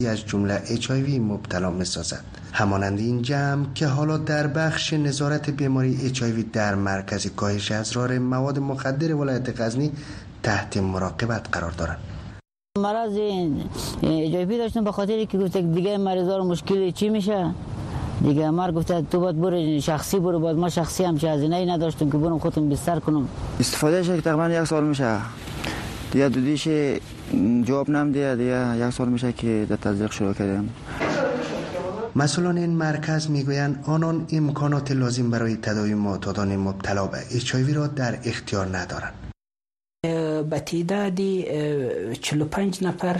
از جمله HIV مبتلا می‌سازد. همانند این جمع که حالا در بخش نظارت بیماری HIV در مرکز کاهش اسرار مواد مخدر ولایت غزنی تحت مراقبت قرار دارند. مرض HIV داشتم به خاطری که گفت دیگه مریضا رو مشکلی چی میشه دیگه. مر گفته تو باید برو شخصی برو. باید ما شخصی هم چه هزینه‌ای نداشتم که برم خودم بستر کنم. استفاده شد تقریبا 1 سال میشه دیگه. دودیش جواب نمیده دیگه. 1 سال میشه که در تزریق شروع کردم. مسئولان این مرکز میگویند آنان امکانات لازم برای تداوی معتادان مبتلا به HIV را در اختیار ندارند. به تعداد 45 نفر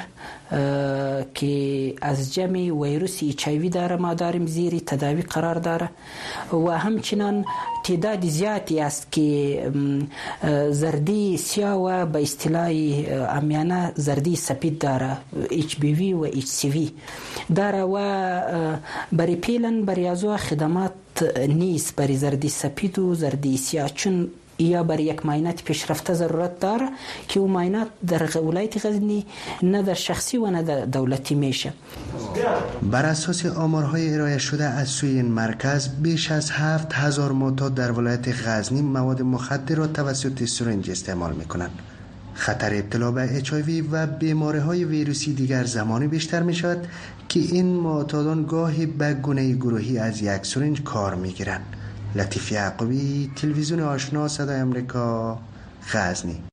که از جمع ویروس HIV داره ما داریم زیر تداوی قرار داره و همچنان تعداد زیادی است که زردی سیاه و به اصطلاح عامیانه زردی سپید داره HBV و HCV داره و برای پیلن برای ازو خدمات نیست برای زردی سپید و زردی سیاه، چون یا برای یک معاینات پیشرفته ضرورت داره که اون معاینات در ولایت غزنی نه در شخصی و نه در دولتی میشه. بر اساس آمارهای ارائه شده از سوی این مرکز بیش از 7000 معتاد در ولایت غزنی مواد مخدر را توسط سرنج استعمال میکنند. خطر ابتلا به HIV و بیماری‌های ویروسی دیگر زمانی بیشتر میشود که این معتادان گاهی به گونه گروهی از یک سرنج کار میگیرند. لطیف یعقوبی، تلویزیون آشنا، صدای امریکا، غزنی.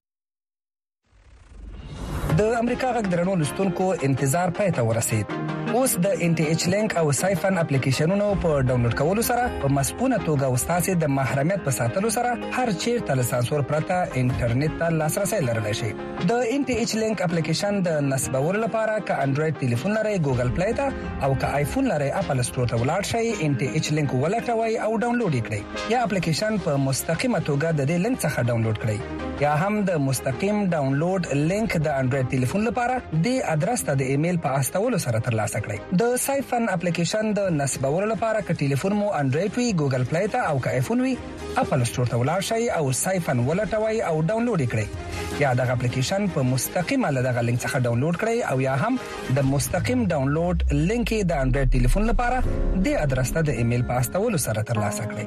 د امریکا غږ درنو لستونکو انتظار پای ته ورسید. اوس د NTH لینک او سایفن اپلیکیشنونو په ډاونلوډ کولو سره په مسپونه توګه وستاسې د محرمیت په ساتلو سره هر چیرته له سانسور پرته انټرنیټ ته لاسرسی لرلی شي. د NTH لینک اپلیکیشن د نصبولو لپاره که انډراید ټلیفون لرئ ګوګل پلی ته او که آیفون لرئ اپل سټور ته ولاړ شئ، NTH لینک ولټوئ او ډاونلوډ یې کړئ، یا اپلیکیشن په مستقیمه توګه د دې لینک څخه ډاونلوډ کړئ، یا هم د مستقیم ډاونلوډ لینک د انډراید ټلیفون لپاره د ادرس ته د ایمیل په استولو سره ترلاسه کړئ. د سایفن اپلیکیشن د نصبولو لپاره که ټلیفون مو انډراید وي ګوګل پلی ته او که آیفون وي اپل سټور ته ولاړ شئ او سایفن ولټوئ او ډاونلوډ یې کړئ، یا دغه اپلیکیشن په مستقیمه له دغه لینک څخه ډاونلوډ کړئ، او یا هم د مستقیم ډاونلوډ لینک د انډراید ټلیفون لپاره د ادرس ته د ایمیل په استولو سره ترلاسه کړئ.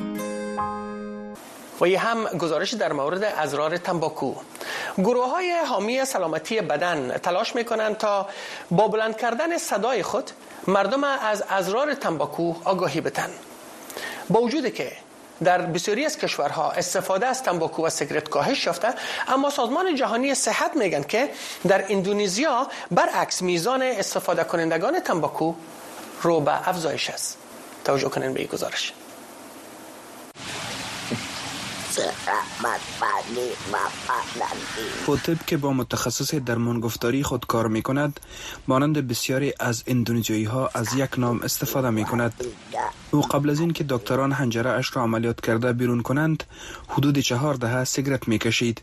و یه هم گزارش در مورد اضرار تنباکو. گروه‌های حامی سلامتی بدن تلاش می‌کنند تا با بلند کردن صدای خود مردم از اضرار تنباکو آگاهی بدن. با وجودی که در بسیاری از کشورها استفاده از تنباکو و سیگارت کاهش یافته، اما سازمان جهانی صحت میگن که در اندونزیا برعکس میزان استفاده کنندگان تنباکو رو به افزایش است. توجه کنین به این گزارش. خطیب که با متخصص درمانگفتاری خود کار می کند، مانند بسیاری از اندونزیایی ها از یک نام استفاده می کند. او قبل از این که دکتران حنجره اش را عملیات کرده بیرون کنند، حدود 4 دهه سیگارت می کشید.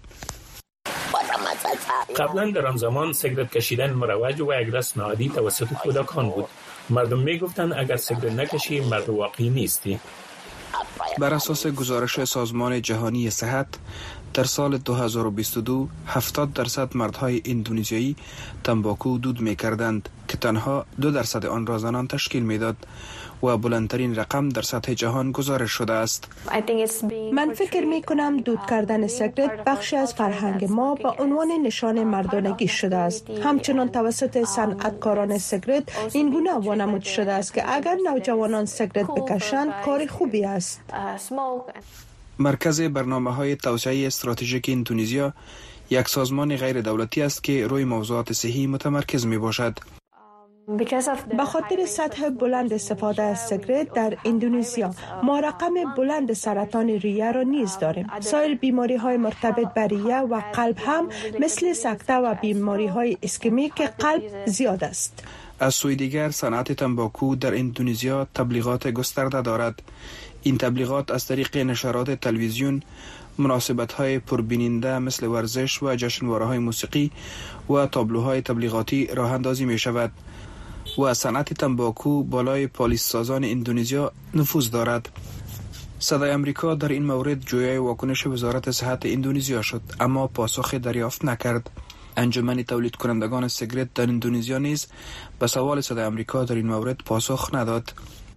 قبلا در آن زمان سیگارت کشیدن مروج و یک رسم عادی توسط کودکان بود. مردم می گفتند اگر سیگارت نکشی مرد واقعی نیستی. بر اساس گزارش سازمان جهانی صحت، در سال 2022 70% مردهای اندونزیایی تنباکو دود می کردند که تنها 2% آن را زنان تشکیل می داد و بلندترین رقم در سطح جهان گزارش شده است. من فکر می کنم دود کردن سیگارت بخشی از فرهنگ ما با عنوان نشان مردانگی شده است. همچنان توسط صنعتکاران سیگارت این گونه وانمود شده است که اگر نوجوانان سیگارت بکشند کار خوبی است. مرکز برنامه‌های توسعه استراتژیک اندونزیا یک سازمان غیر دولتی است که روی موضوعات صحی متمرکز می باشد. به خاطر سطح بلند استفاده از سیگارت در اندونزیا ما رقم بلند سرطان ریه را نیز داریم. سایر بیماری‌های مرتبط به ریه و قلب هم مثل سکته و بیماری‌های اسکمیک قلب زیاد است. از سوی دیگر صنعت تنباکو در اندونزیا تبلیغات گسترده دارد. این تبلیغات از طریق نشرات تلویزیون، مناسبت‌های پربیننده مثل ورزش و جشنواره‌های موسیقی و تابلوهای تبلیغاتی راه اندازی می شود و صنعت تنباکو بالای پالیس سازان اندونزیا نفوذ دارد. صدای امریکا در این مورد جویای واکنش وزارت صحت اندونزیا شد، اما پاسخ دریافت نکرد. انجمن تولید کنندگان سیگارت در اندونزیا نیز به سوال صدای آمریکا در این مورد پاسخ نداد.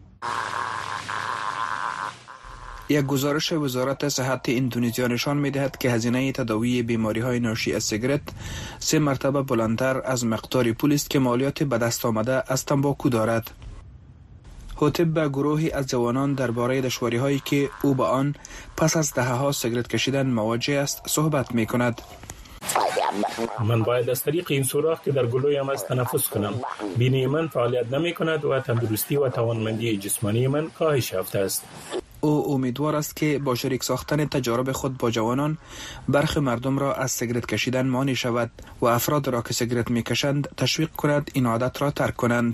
یک گزارش وزارت صحت اندونزیا نشان می‌دهد که هزینه تداوی بیماری‌های ناشی از سیگارت 3 مرتبه بلندتر از مقدار پولی است که مالیات به دست آمده از تنباکو دارد. حاطب به گروهی از جوانان درباره دشواری‌هایی که او با آن پس از دهه‌ها سیگارت کشیدن مواجه است صحبت می‌کند. من باید از طریق این سوراخ که در گلویم از تنفس کنم. بینی من فعالیت نمی کند و تندرستی و توانمندی جسمانی من کاهش یافته است. او امیدوار است که با شریک ساختن تجارب خود با جوانان برخی مردم را از سیگارت کشیدن مانع شود و افراد را که سیگارت میکشند تشویق کند این عادت را ترک کنند.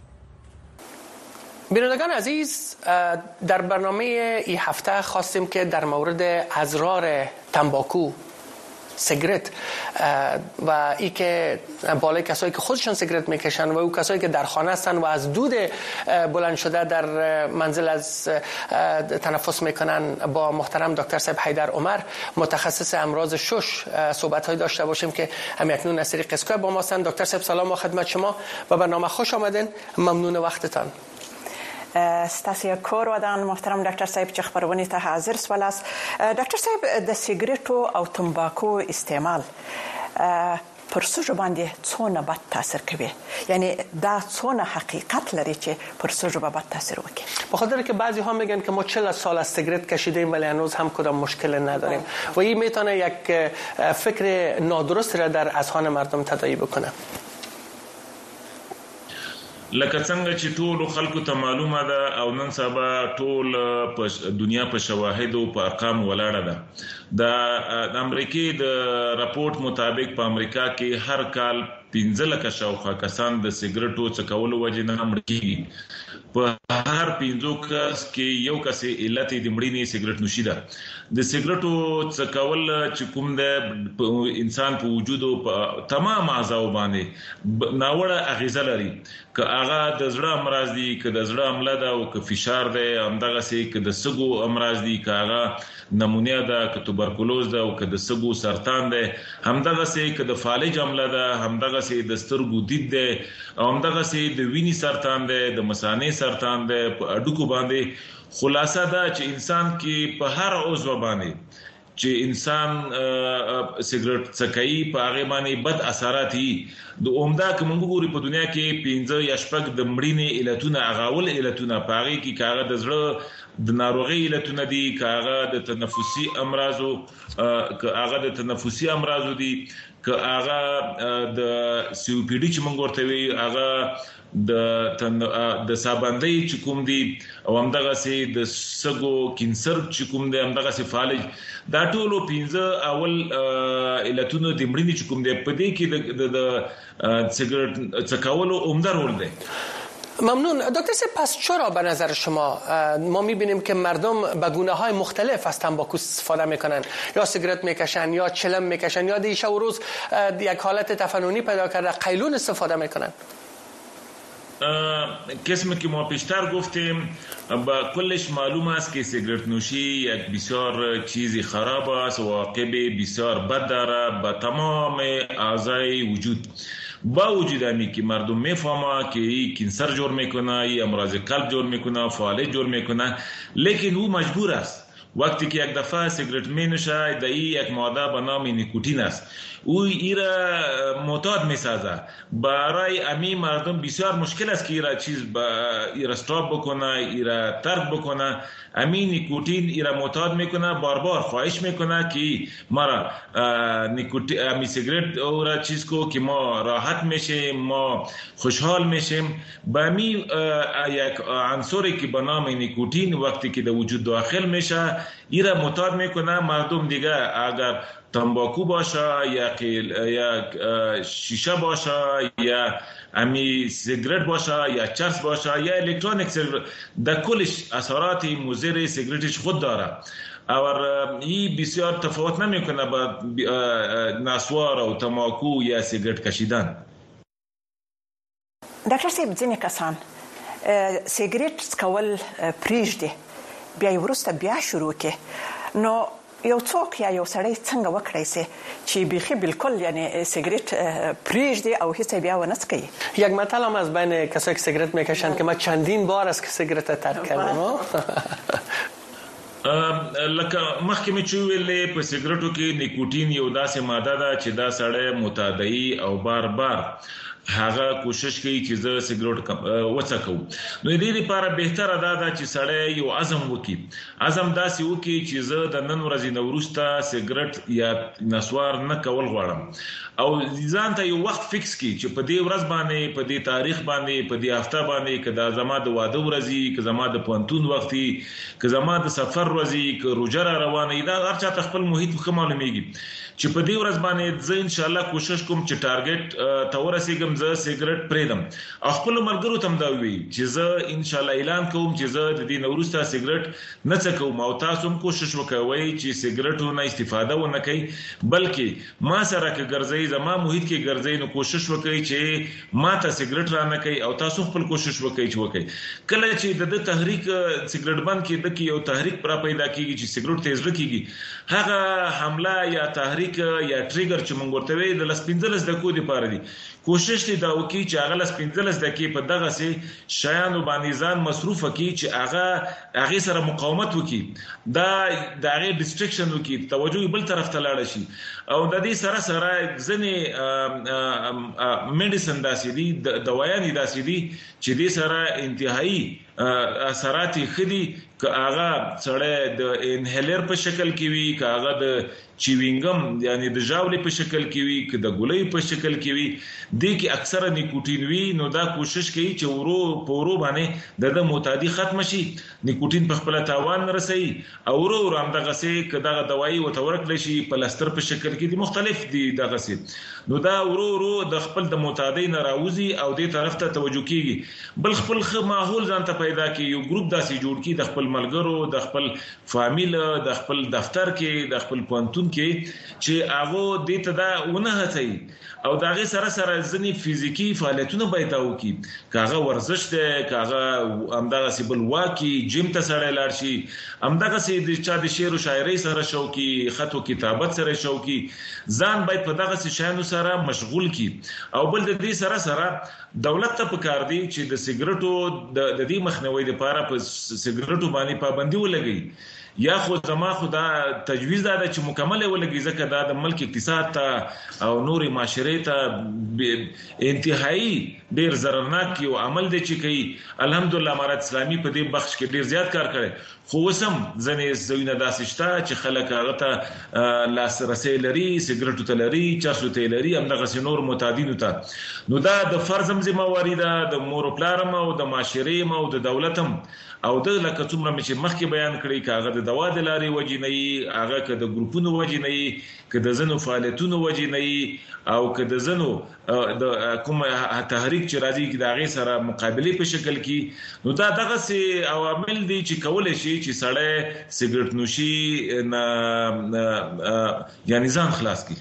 بینندگان عزیز، در برنامه این هفته خواستیم که در مورد اضرار تنباکو، سیگارت و ای که بالای کسایی که خودشان سیگارت میکشن و او کسایی که در خانه هستن و از دود بلند شده در منزل از تنفس میکنن با محترم دکتر صاحب حیدر عمر متخصص امراض شش صحبت‌های داشته باشیم که هم اکنون از طریق اسکایپ با ما هستند. دکتر صاحب سلام و خدمت شما و برنامه خوش آمدین. ممنون وقتتان. ستاسو کور ودان محترم ډاکټر صاحب چې خبرونه ته حاضر سوالاست. ډاکټر صاحب د سیګریټو او تمباکو استعمال پر سږو باندې څونه بد تاثیر کوي؟ یعنی دا څونه حقیقت لري چې پر سږو بد تاثیر وکړي؟ به خاطر که بعضی ها میگن که ما 40 سال از سیگارت کشیدیم ولی هنوز هم کدام مشکل نداریم و این میتونه یک فکر نادرست را در اذهان مردم تداعی بکنه. لکه څنګه چې ټول خلکو ته معلومه ده او نن سبا ټول په دنیا په شواهد او په ارقام ولاړه ده. د امریکای د راپورټ مطابق په امریکا کې هر کال 15 لک شاوخوا کسان د سیګریټو څکولو وجې نه مړ کیږي. په هر 15 کس کې یو کس علت د مړینې سیګریټ نوشي ده. د سیګریټو څکول چې کوم د انسان په وجود او تمام اعضاء باندې ناوړه اغیزه لري. که هغه د زړه امراض دي، که د زړه عمله ده او که فشار ده، همدغه سي که د سږو امراض دي، که هغه نمونیا ده، که توبرکلوز ده او که د سږو سرطان ده، همدغه سي که د فالج عمله ده، همدغه سي د سترګو دید ده، همدغه سي د وینې سرطان ده، د مثانې سرطان ده، په اډوکو باندې. خلاصه ده چې انسان کې په هر عضو باندې چې انسان سیګریټ څکایي په هغه باندې بد اثرات دي. د عمده کوم ګوري په دنیا کې 15 یا شپږ د مړینې علتونه اغاول علتونه په هغه کې کاغه د زړه د ناروغي علتونه دي، کاغه د تنفسي امراضو، کاغه د تنفسي امراضو دي، کاغه د سی او پی ډی چې مونږ ورته وی، هغه د سابندې چې کوم دي او همدغه سي د سګو کینسر چې کوم دي، همدغه سي فالج. دا ټولو 15 اول علتونه د مړینې چې کوم دي په دې کې د سیگارت څکولو عمده رول دی. ممنون دکتر صاحب. پس چرا به نظر شما ما میبینیم که مردم به گونه‌های مختلف از تنباکو استفاده میکنن، یا سیگارت میکشن یا چلم میکشن یا دیشب و روز یک حالت تفننی پیدا کرده قیلون استفاده میکنن؟ قسم که ما پیشتر گفتیم با کلش معلوم است که سیگارت نوشی یک بسیار چیزی خراب است و عواقب بسیار بد داره به تمام اعضای وجود. با وجود همی که مردم میفهمه که این کینسر جور میکنه، این امراض قلب جور میکنه، فالج جور میکنه، لیکن او مجبور است. وقتی که یک دفعه سیگارت مینوشه در یک ماده به نام نیکوتین است، او ایرا معتاد میسازه. برای امی مردم بسیار مشکل است که ایرا چیز ایرا استاپ بکنه، ایرا ترک بکنه. امی نیکوتین ایرا معتاد میکنه، بار بار خواهش میکنه که مرا نیکوتین امی سیگارت اورا چیز کو که ما راحت میشیم، ما خوشحال میشیم. با امی یک عنصری که به نام نیکوتین وقتی که در وجود داخل میشه ایرا معتاد میکنه. مردم دیگه اگر تنباکو باشه یا شیشه باشه یا امی سیگارت باشه یا چرس باشه یا الکترونیک سیگارت، در کلش اثرات مضر سیگارتش خود داره. اور این بسیار تفاوت نمیکنه با نسوار او تنباکو یا سیگارت کشیدن. ډاکټر صاحب ځینې کسان سیګریټ څکول پریږدي بیا وروسته بیا شروع کوي، نو یو څوک یا یو سړی څنګه وکړای شي چې بيخي بالکل یعنی سیگریت پریږدي او هیڅ بیا ونه څکي؟ یک مطلب هم از بین کسایی که سیگرت میکشن که ما چندین بار از که سیگرت ترک کردم. لکه مخکې مې چې ویلې په سیګریټو کې نیکوټین یو داسې ماده ده چې دا سړی متعدی او بار بار هغه کوشش کوي چې زه سیګریټ وڅکم. نو دې لپاره بهتره ده چې سړی یو عزم وکړي. عزم داسې وکړي چې زه د نن ورځې نه وروسته سیګریټ یا نسوار نه کول غواړم او ځان ته یو وخت فکس کړي چې په دې ورځ باندې په دې تاریخ باندې په دې هفته باندې کدا زما د واده ورځي که زما د پوهنتون وختي که زما د سفر ورځي که روجره روانه دا هر چا خپل محیط خو معلومیږي چې په دې ورځ باندې زه ان شاء الله کوشش کوم چې ټارګټ ته ورسېږم زه سیګریټ پریدم. خپل ملګرو ته دا وی چې زه ان شاء الله اعلان کوم چې زه د دې نوروسته سیګریټ نه څکوم او تاسو هم کوشش وکوئ چې سیګریټو نه استفاده ونه کوئ بلکې ما سره کې ګرځي زما محیط کې ګرځي نو کوشش وکړئ چې ما ته سیګریټ را نه کوي او تاسو خپل کوشش وکړئ چې وکړئ. کله چې د تحریک سیګریټ بند کې د یو تحریک پر پیدا کیږي چې سیګریټ تیز رکیږي هغه حمله یا تحریک یا ټریګر چې موږ ورته وی د لسپینځلس دقیقو لپاره دي. کوشش دې دا وکړي چې هغه لسپینځلس دقیقې په دغه سي شیانو باندې ځان مصروف کړي چې هغه سره مقاومت وکړي دا هغه ډیسټریکشن وکړي توجه بل طرف ته لاړ شي او د دې سره ځنې میډیسن داسې دي دوايان داسې دي چې دې سره انتهایی اثرات خدي که هغه سره د انهیلر په شکل کې وي که هغه د چیوینګم یعنی د ژاولې په شکل کې وي که د ګولۍ په شکل کې وي د کې اکثره نیکوټین وي نو دا کوشش کوي چې ورو باندې د معتادی ختم شي نیکوټین په خپل تاوان رسي او ورو همدغه سي که دغه دوايي او تورکل شي پلاستر په شکل کې دي مختلف دي دغه سي نو دا ورو د خپل د معتادی نه راوځي او دې طرف ته توجه کیږي بل خپل ماحول ځان ته پیدا کی یو ګروپ داسې جوړ کی د خپل ملګرو د خپل فامیل د خپل دفتر کې د خپل پونتون کې چې هغه دې ته دا ونه هڅي او داغه سره ځنی فزیکی فعالیتونه باید وکړي کاغه ورزش ده کاغه همدغه سیبل واکي جیم ته سره لاړ شي همدغه سي د چا د شعر او شاعري سره شوقي خط او کتابت سره شوقي ځان باید په دغه شانو سره مشغول کی او بل د دې سره دولت ته پکار دی چې د سیګریټو د دې مخنیوي لپاره په سیګریټو باندې پابندي ولګي یا خو زما خدا تجویز ده چې مکمل ولګي ځکه دا د ملک اقتصاد ته او نوري معاشري ته انتهایی ډیر ضررناک یو عمل دی چې کوي. الحمدلله امارات اسلامي په دې بخش کې ډیر زیات کار کړي خو وسم ځنې زوینه داسې شته چې خلک هغه ته لاسرسي لري سیګریټو ته لري چرسو ته لري همدغه نور معتادینو ته نو دا د فرضم ذمہواری ده د مور پلارم او د معاشري او د دولتم او د لکه څومره چې مخکې بیان کړی کاغه د دوا د لاري وجنۍ هغه که د ګروپونو وجنۍ که د زنو فعالیتونو وجنۍ او که د زنو د کوم تحریک چې راځي د هغه سره مقابله په شکل کې نو دا دغه سي عوامل دي چې کول شي چې سړی سیګریټ نوشي یعنی ځان خلاص کړي.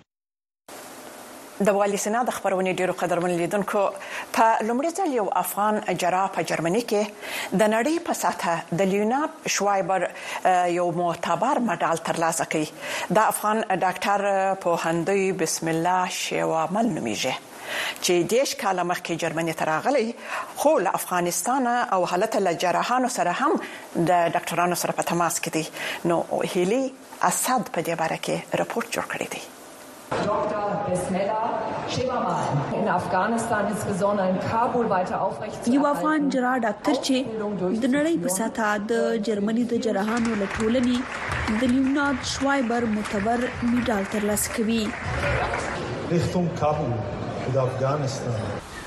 د والی سنا د خبرونه ډیرو قدرمن لیدونکو په لومړي ځل یو افغان جراح په جرمني کې د نړۍ په سطحه د لیوناب شوایبر یو معتبر مډال ترلاسه کړي. د افغان ډاکټر پوهندوی بسم الله شیوامل نومیږي چې دیش کاله مخکې جرمني ته راغلی خو له افغانستان او حالت له جراحانو سره هم د ډاکټرانو سره په تماس کې دي. نو هیلی اسد په دې باره کې راپور جوړ کړی دی. Dr. Bismillah Shivamal in Afghanistan insbesondere in Kabul weiter aufrecht. یو افغان جراح ډاکټر چې د نړۍ په سطحه د جرمني د جراحانو له ټولنې د لیوناد شوایبر معتبر میډال ترلاسه کوي. Richtung Kabul in Afghanistan.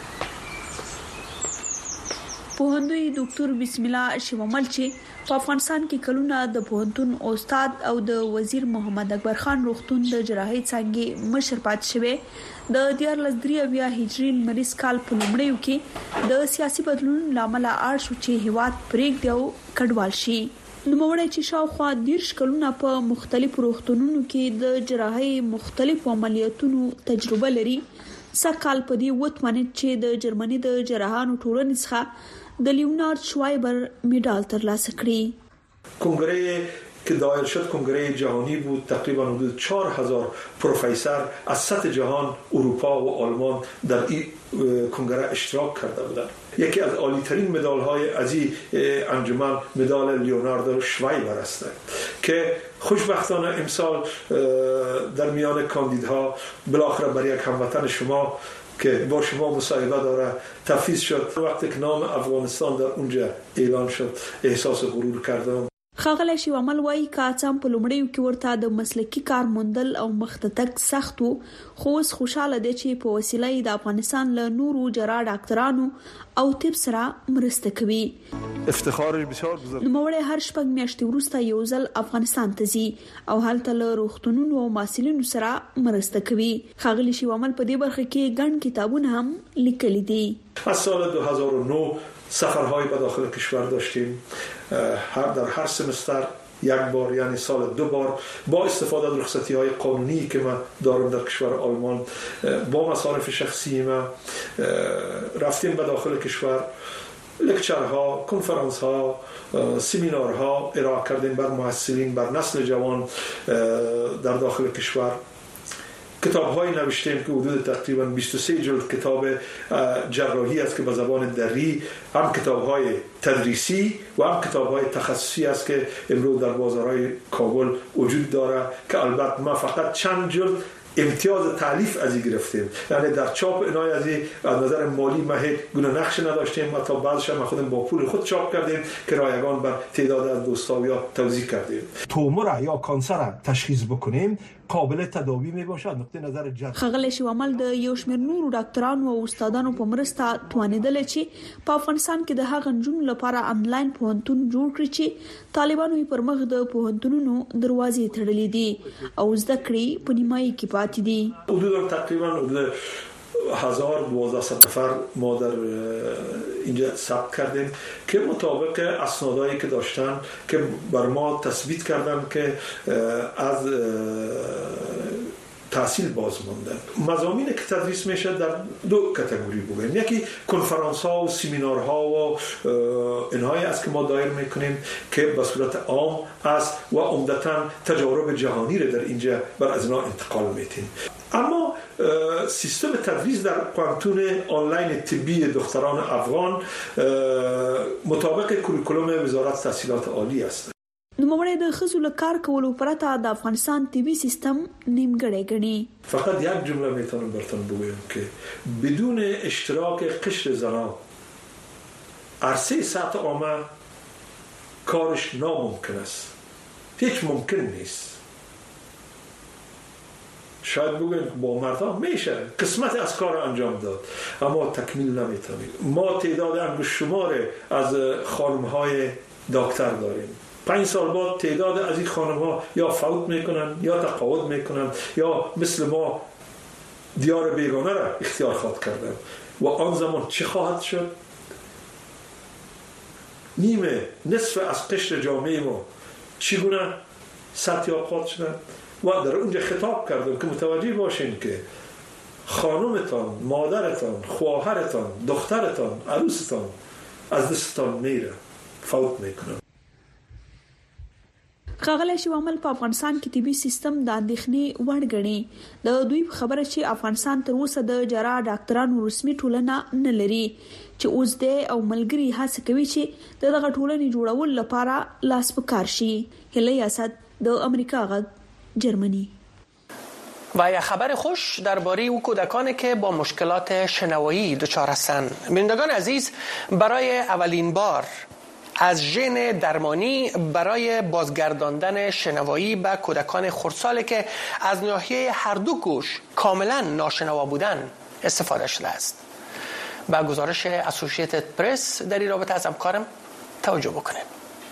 پوهندوی ډاکټر بسم الله شیوامل چې په افغانستان کې کلونه د پوهنتون استاد او د وزیر محمد اکبر خان روغتون د جراحي څنګه مشر پات شوه د 13 هجری مریض کال په لومړیو کې د سیاسي بدلون لامل اړ شو چې هیواد پرېږدي او کډوال شي. نوموړی چې شاوخوا 10 کلونه په مختلفو روغتونونو کې د جراحي مختلفو عملیاتونو تجربه لري سکهال په دې وټمنه چې د جرمني د جراحانو ټولنې څخه د لیونارد شوایبر میډال ترلاسه کړی. کنگره که دایر شد کنگره جهانی بود. تقریبا حدود 4000 پروفسور از سطح جهان، اروپا و آلمان در این کنگره اشتراک کرده بودند. یکی از عالی ترین مدال های از این انجمن مدال لیوناردو شوایبر است که خوشبختانه امسال در میان کاندیدها بالاخره برای یک هموطن شما که با شما مصاحبه داره تفویض شد. وقتی که نام افغانستان در اونجا اعلان شد احساس غرور کردم. ښاغلی شیوامل وایي که څه هم په لومړیو کې ورته د مسلکي کار موندل او مخ ته تګ سخت و، خو اوس خوشحاله دی چې په وسیله یې د افغانستان له نورو جراح ډاکټرانو او طب سره مرسته کوي. افتخارش بسیار بزرگ. نوموړی هر شپږ میاشتې وروسته یو ځل افغانستان ته ځي او هلته له روغتونونو او محصلینو سره مرسته کوي. ښاغلی شیوامل په دې برخه کې ګڼ کتابونه هم لیکلي دي. از سال 2009 سفرهای به داخل کشور داشتیم. در هر سمستر یک بار، یعنی سال 2 بار، با استفاده از رخصتی های قانونی که من دارم در کشور آلمان با مصارف شخصی من رفتیم به داخل کشور. لکچرها، کنفرانس ها، سمینارها ارائه کردیم بر محصلین، بر نسل جوان در داخل کشور. کتاب‌های نوشتیم که حدود تقریباً 23 جلد کتاب جراحی است که به زبان دری، هم کتاب‌های تدریسی و هم کتاب‌های تخصصی است که امروز در بازارهای کابل وجود داره که البته ما فقط چند جلد امتیاز تالیف از این گرفتیم، یعنی در چاپ اینای از این از نظر مالی ما هیچ گونه نقش نداشتیم. حتی بعضش ما خودمون با پول خود چاپ کردیم که رایگان بر تعداد از دوستاویا توزیع کردیم. تومور یا کانسر تشخیص بکنیم قابل تداوی می باشد. نقطه نظر ښاغلی شیوامل د یو شمېر نورو ډاکټرانو او استادانو په مرسته توانېدل چې په افغانستان کې د هغه نجونو لپاره انلاین پوهنتون جوړ کړي چې طالبانو یې پر مخ د پوهنتونونو دروازې تړلې دي او زده کړې په نیمایي کې پاتې دي. حدود تقریبا 1200 نفر ما در اینجا ثبت کردیم که مطابق اسنادایی که داشتن که بر ما تثبیت کردن که از تحصیل باز ماندن. مضامینی که تدریس میشه در 2 کاتگوری بگیم. یکی کنفرانس ها و سمینارها و اینهایی است که ما دایر میکنیم که به صورت عام است و عمدتاً تجارب جهانی رو در اینجا بر از اینا انتقال میدیم. اما سیستم تدریس در پوهنتون آنلاین طبی دختران افغان مطابق کوریکولوم وزارت تحصیلات عالی است. نوموړی د ښځو له کار کولو پرته د افغانستان طبي سیستم نیمګړی ګڼي. فقط یک جمله میتونم براتون بگویم که بدون اشتراک قشر زنان عرصه سطح عامه کارش ناممکن است. هیچ ممکن نیست. شاید بگویم با مردان میشه قسمت از کار انجام داد اما تکمیل نمیتونیم. ما تعداد انگشت شمار از خانم‌های دکتر داریم. 5 سال بعد تعداد از این خانم‌ها یا فوت میکنن یا تقاعد میکنن یا مثل ما دیار بیگانه را اختیار خواهد کردن و آن زمان چه خواهد شد؟ نیمه نصف از قشر جامعه ما چگونه سطحیاب شدن؟ و در اونجا خطاب کردم که متوجه باشین که خانمتان، مادرتان، خواهرتان، دخترتان، عروستان از دستتان میره، فوت میکنن. ښاغلی شیوامل په افغانستان کې طبي سیستم د اندېښنې وړ ګڼي. د دوی خبره چې افغانستان تر اوسه د جراح ډاکټرانو رسمي ټولنه نه لري چې اوس د او ملګری هڅه کوي چې دغه ټولنې جوړول لپاره لاس په کار شي. هلي اسد د امریکا غږ جرمنی. و یک خبر خوش درباره او کودکانی که با مشکلات شنوایی دچار هستند. بینندگان عزیز، برای اولین بار از ژن درمانی برای بازگرداندن شنوایی به کودکان خردسال که از ناحیه هر دو گوش کاملا ناشنوا بودند استفاده شده است. به گزارش اسوسییتد پرس در این رابطه از همکارم توجه بکنید.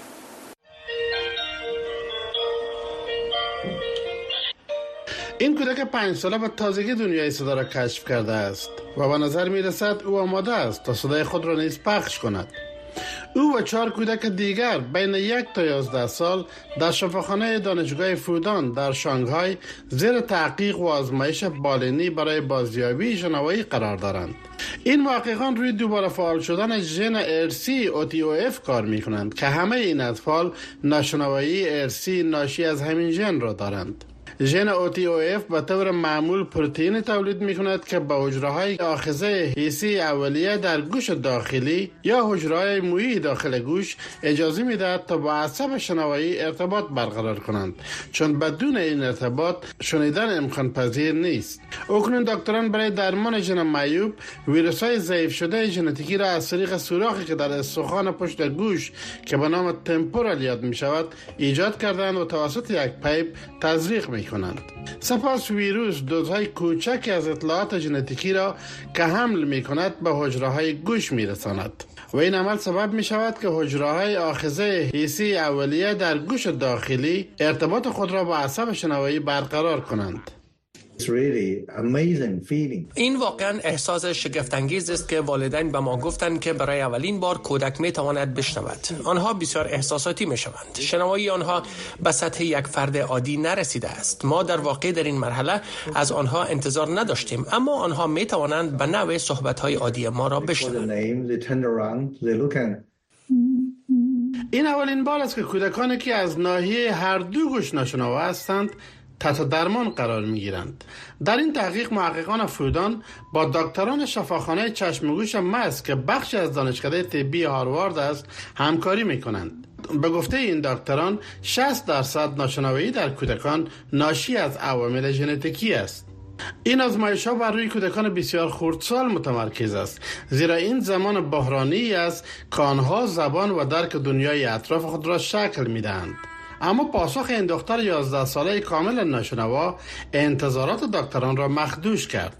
این کودک 5 ساله به تازگی دنیای صدا را کشف کرده است و به نظر می رسد او آماده است تا صدای خود را نیز پخش کند. او و 4 کودک دیگر بین 1 تا 11 سال در شفاخانه دانشگاه فودان در شانگهای زیر تحقیق و آزمایش بالینی برای بازیابی شنوایی قرار دارند. این محققان روی دوباره فعال شدن ژن ارسی OTOF کار می کنند که همه این اطفال ناشنوایی ارسی ناشی از همین ژن را دارند. ژن OTOF به طور معمول پروتئین تولید می کند که به حجره‌های آخذه حسی اولیه در گوش داخلی یا حجره‌های مویی داخل گوش اجازه می دهد تا با عصب شنوایی ارتباط برقرار کنند، چون بدون این ارتباط شنیدن امکان پذیر نیست. اکنون دکتران برای درمان ژن معیوب ویروس‌های ضعیف شده ژنتیکی را از طریق سوراخی که در استخوان پشت گوش که به نام تمپورال یاد می شود ایجاد کردند و توسط یک پیپ تزریق می کنند. سپس ویروس دوزهای کوچکی از اطلاعات ژنتیکی را که حمل می کند به حجره‌های گوش می رساند و این عمل سبب می شود که حجره‌های آخذه حسی اولیه در گوش داخلی ارتباط خود را با عصب شنوایی برقرار کنند. این واقعا احساس شگفت‌انگیز است که والدین به ما گفتند که برای اولین بار کودک میتواند بشنود. آنها بسیار احساساتی میشوند. شنوایی آنها به سطح یک فرد عادی نرسیده است. ما در واقع در این مرحله از آنها انتظار نداشتیم، اما آنها میتوانند به نوع صحبت‌های عادی ما را بشنوند. این اولین بار است که کودکانی که از ناحیه هر دو گوش ناشنوا هستند تحت درمان قرار می گیرند. در این تحقیق محققان فودان با دکتران شفاخانه چشم و گوش محض که بخشی از دانشکده طبی هاروارد است همکاری می کنند. به گفته این دکتران 60% ناشنوایی در کودکان ناشی از عوامل ژنتیکی است. این آزمایش‌ها بر روی کودکان بسیار خردسال متمرکز است، زیرا این زمان بحرانی است که آنها زبان و درک دنیای اطراف خود را شکل می‌دهند. اما پاسخ این دختر 11 ساله کاملا ناشنوا انتظارات دکتران را مخدوش کرد.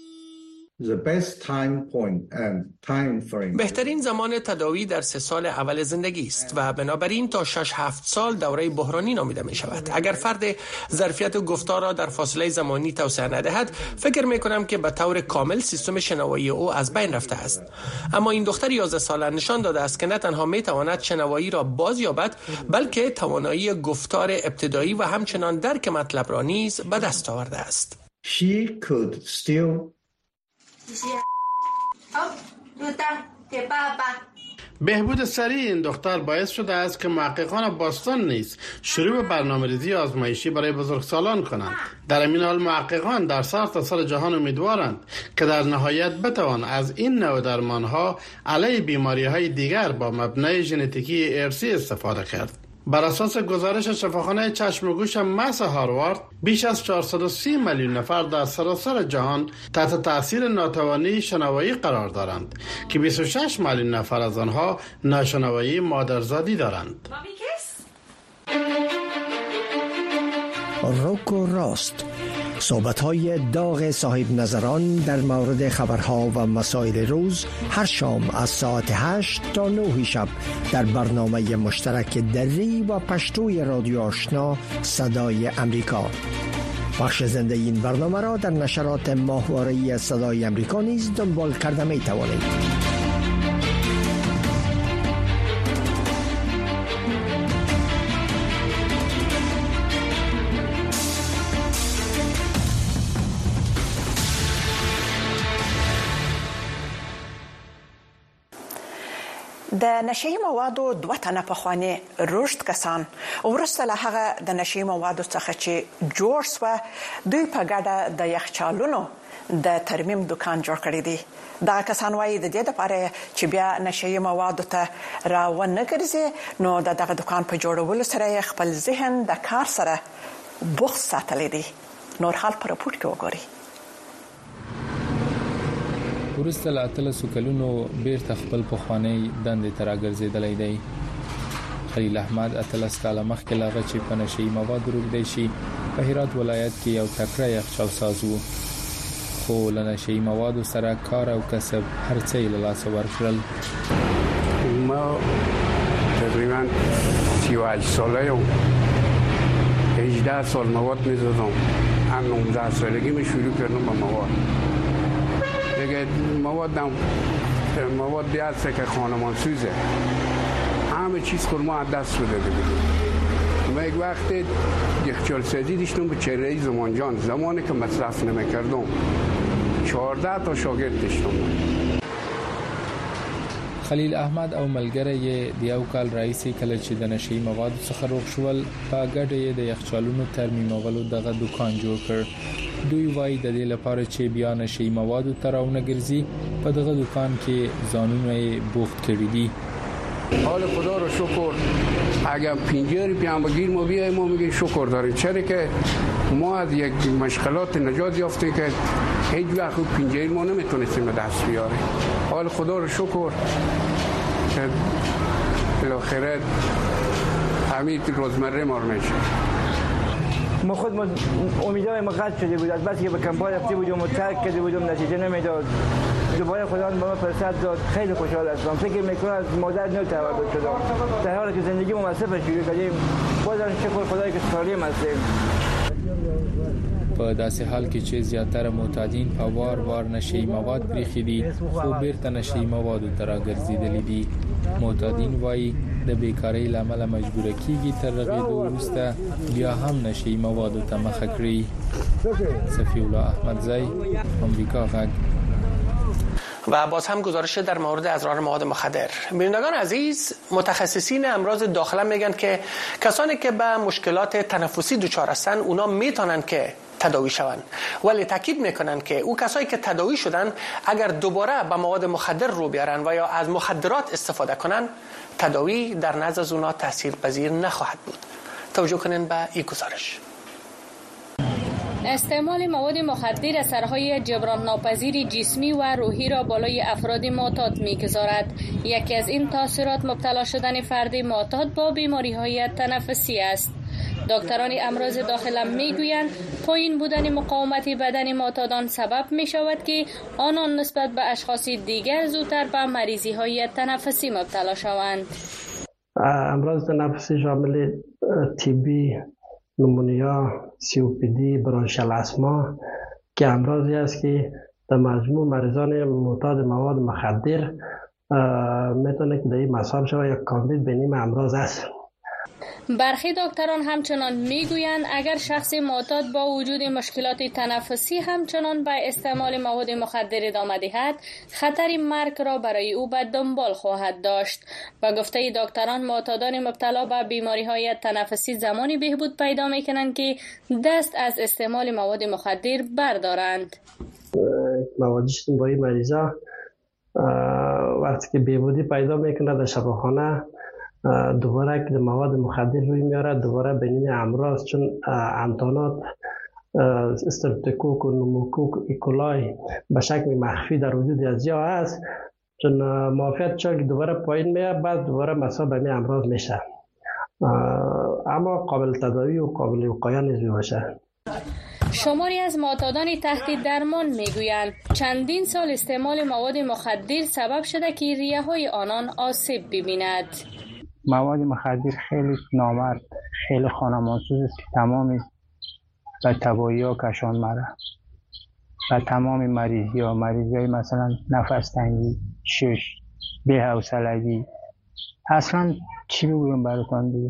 بهترین زمان تداوی در 3 سال اول زندگی است و بنابراین تا 6-7 سال دوره بحرانی نامیده می شود. اگر فرد ظرفیت گفتار را در فاصله زمانی توسعه ندهد، فکر می کنم که به طور کامل سیستم شنوایی او از بین رفته است. اما این دختر 11 ساله نشان داده است که نه تنها می تواند شنوایی را باز یابد، بلکه توانایی گفتار ابتدایی و همچنان درک مطلب را نیز به دست آورده است. بهبود سریع این دختر باعث شده است که محققان باستان نیز شروع به برنامه‌ریزی آزمایشی برای بزرگسالان کنند. در این حال محققان در سرتاسر جهان امیدوارند که در نهایت بتوان از این نوع درمانها علیه بیماری‌های دیگر با مبنای ژنتیکی ارثی استفاده کرد. بر اساس گزارش شفاخانه چشم و گوش محض هاروارد، بیش از 430 میلیون نفر در سراسر جهان تحت تاثیر ناتوانی شنوایی قرار دارند که 26 میلیون نفر از آنها ناشنوایی مادرزادی دارند. روک و راست، صحبت‌های داغ صاحب نظران در مورد خبرها و مسائل روز هر شام از ساعت 8 تا 9 شب در برنامه مشترک دری و پشتوی رادیو آشنا صدای امریکا. بخش زنده این برنامه را در نشرات ماهواره‌ای صدای امریکا نیز دنبال کرده می توانید. د نشي موادو 2 تنه پخوانی روشت کسان ورسته له هغه د نشي موادو څخه چې جوړ سو دوی په ګډه د یخچالونو د ترمیم دکان جوړ کړی دی. دا کسان وايي د دې لپاره چې بیا نشي موادو ته راونه ګرځي نو دغه دکان په جوړولو سره خپل ذهن د کار سره بوخت ساتلی دی. نور حال پر راپورټ کې وګورئ. ورسته له 3 کلونو بیرته خپل پخوانی دندې ته راګرځېدلی دی. خلیل احمد 13 کاله مخکې لاغه چې په نشي موادو روږدی شي په هرات ولایت کې یو تکړه یخچال ساز و، خو له نشي موادو سره کار او کسب هر څه یې له لاسه ورکړل. ما تقریبا 38 ساله یم، 18 سال مواد می‌زدم. هم 19 سالگی می شروع کردم با مواد. دیگه موادم مواد هست که خانمانسوزه، همه چیز خود ما از دست داده بودیم. ما یک وقت یخچال سازی داشتم به چهره زمانجان، زمانی که مصرف نمیکردم 14 تا شاگرد داشتم. خلیل احمد او ملګری د یو کال راځي کله چې د نشي موادو څخه روغ شول په ګډه د یخچالونو ترمیمولو دغه دکان جوړ کړ. دوی وایي د دې لپاره چې بیا نشي موادو تراونه ګرځي په دغه دکان کې ځانونه یې بوخت کړی دي. حال خدا رو شکر، اگر پنجره پیام بگیر ما بیایم ما میگیم شکر داریم، چرا که ما از یک مشکلات نجات یافتیم که هیچ وقت پنجره ما نمیتونستیم دست بیاریم. حال خدا رو شکر که بالاخره همین روزمره ما رو میشه. ما خود امیدهای ما قطع شده بود، از بس که به کمپای رفته بودیم و ترک کرده بودیم نتیجه نمیداد. دوباره خدا به ما فرصت داد، خیلی خوشحال هستم. فکر میکنم از مادر نو تولد شدم، در حالی که زندگی ما مصرف شروع کردیم. بازم شکر خدای که سالم هستیم. په داسې حال کې چې زیاتره معتادین په وار نشي مواد پریښي دي خو بیرته نشي موادو ته راګرځېدلي دي. معتادین وایي د بیکارۍ له امله مجبوره کیږي تر رغېدو وروسته بیا هم نشي موادو ته مخه کړي. صفی الله احمدزی، آمریکا غږ. و باز هم گزارش در مورد اضرار مواد مخدر. بینندگان عزیز، متخصصین امراض داخله میگن که کسانی که به مشکلات تنفسی دچار هستند اونا میتونن که تداوی شوند، ولی تاکید میکنن که او کسایی که تداوی شدن اگر دوباره به مواد مخدر رو بیارن و یا از مخدرات استفاده کنن تداوی در نزد از اونا تاثیرپذیر نخواهد بود. توجه کنین به این گزارش. استعمال مواد مخدر اثرهای جبران ناپذیر جسمی و روحی را بالای افراد معتاد می‌گذارد. یکی از این تاثیرات مبتلا شدن فرد معتاد با بیماری‌های تنفسی است. دکتران امراض داخله میگویند پایین بودن مقاومت بدن معتادان سبب می شود که آنان نسبت به اشخاص دیگر زودتر به مریضی‌های تنفسی مبتلا شوند. امراض تنفسی شامل تیبی، نمونیا، COPD، برانشیال آسما که امراضی است که در مجموع مریضان معتاد مواد مخدر میتونه که در این مسائل شود یک کاندید بین این امراض است. برخی دکتران همچنان میگویند اگر شخص معتاد با وجود مشکلات تنفسی همچنان به استعمال مواد مخدر ادامه دهد خطر مرگ را برای او به دنبال خواهد داشت. و گفته دکتران معتادان مبتلا به بیماری‌های تنفسی زمانی بهبود پیدا میکنند که دست از استعمال مواد مخدر بردارند. مواجهتون با این مریضا وقتی که بهبودی پیدا میکنه در شفاخانه دوباره که مواد مخدر روی میاره دوباره به این امراض چون امتحانات استرپتوکوک و نوموکوک ایکولای به شکل مخفی در وجود ازیا هست چون معافیت چون که دوباره پایین میاد بعد دوباره مسئله به این امراض میشه اما قابل تداوی و قابل وقایه نیز باشه. شماری از معتادان تحت درمان میگویند چندین سال استعمال مواد مخدر سبب شده که ریه‌های آنان آسیب ببیند. مواد مخدر خیلی نامرد، خیلی خانمانسوز است که تمامی به تباهی ها کشان مره و تمام مریضی ها مثلا نفس تنگی، شش، بی‌حوصلگی، اصلا چی بگویم براتان دیگه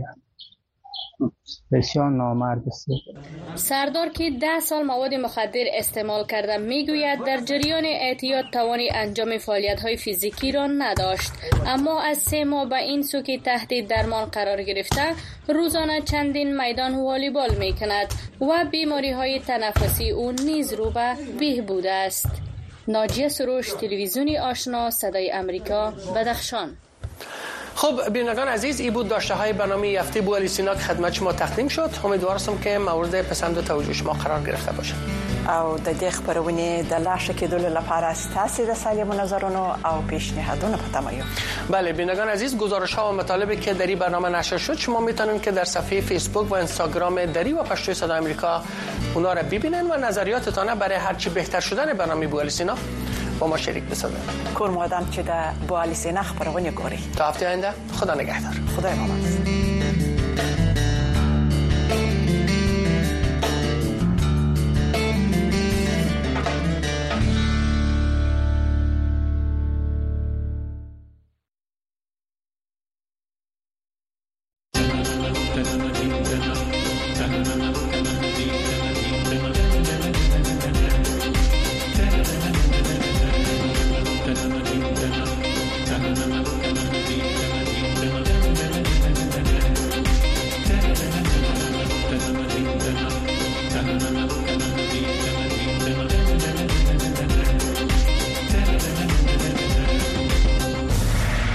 بسیار نامرد است. سردار که 10 سال مواد مخدر استعمال کرده میگوید در جریان اعتیاد توان انجام فعالیت‌های فیزیکی را نداشت، اما از 3 ماه به این سو که تحت درمان قرار گرفته روزانه چندین میدان والیبال میکند و بیماری‌های تنفسی او نیز رو به بهبود است. ناجیه سروش، تلویزیونی آشنا، صدای آمریکا، بدخشان. خب بینندگان عزیز، این بود داشته های برنامه هفته بوالی سینا که خدمت شما تقدیم شد. امیدوارم که مورد پسند و توجه شما قرار گرفته باشه. او د دې خبرونه د لاشه کېدلو لپاره ستاسو د سالمو نظرونو او پیشنهادونو په تمه یو. بله بینندگان عزیز، گزارش ها و مطالبی که در این برنامه نشر شد شما میتونید که در صفحه فیسبوک و اینستاگرام دری و پشتوی صدای آمریکا اونا را ببینید و نظریاتتان برای هرچی بهتر شدن برنامه بوالی سینا با ما شریک بسازید. کورمادم چې د بوالی سینا خبرونه ګوري. تا هفته آینده خدا نگهدار. خدای مو